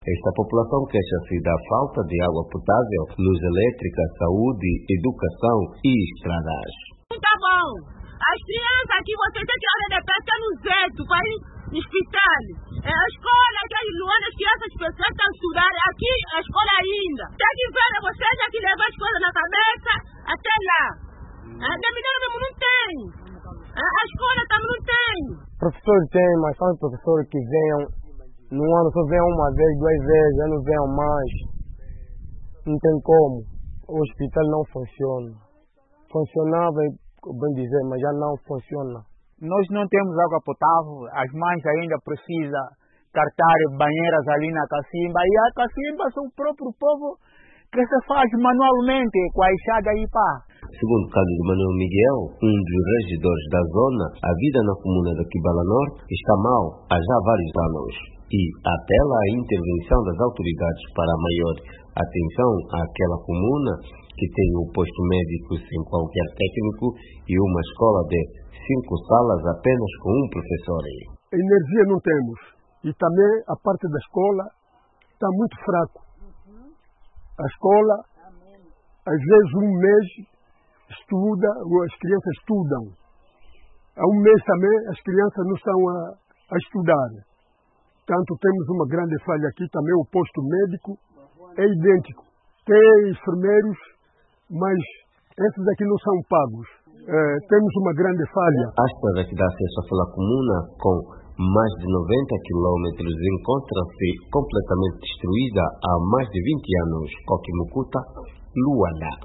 Esta população queixa-se da falta de água potável, luz elétrica, saúde, educação e estradas. Tá bom. As crianças aqui, você tem que olhar de perto no Zeto, para ir no hospital. É a escola que as crianças especiais estão estudando. Aqui, a escola ainda. Tem que ver vocês aqui levar as coisas na cabeça até lá. A menina mesmo não tem. A escola também não tem. Professores tem, mas são professores que venham no ano, só venham uma vez, 2 vezes, já não venham mais. Não tem como. O hospital não funciona. Funcionava, bem dizer, mas já não funciona. Nós não temos água potável, as mães ainda precisam cartar banheiras ali na cacimba, e a cacimba são o próprio povo que se faz manualmente com a enxada e pá. Segundo o caso de Manuel Miguel, um dos regidores da zona, a vida na comuna da Quibala Norte está mal há já vários anos. E apela à intervenção das autoridades para a maior atenção àquela comuna que tem um posto médico sem qualquer técnico e uma escola de 5 salas apenas com um professor. Energia não temos. E também a parte da escola está muito fraco. A escola, às vezes um mês estuda, as crianças estudam. Há um mês também as crianças não estão a estudar. Portanto, temos uma grande falha aqui também, o posto médico é idêntico. Tem enfermeiros, mas esses aqui não são pagos. Temos uma grande falha. A estrada que dá acesso àquela comuna, com mais de 90 quilômetros, encontra-se completamente destruída há mais de 20 anos. Coquimucuta, Luanda.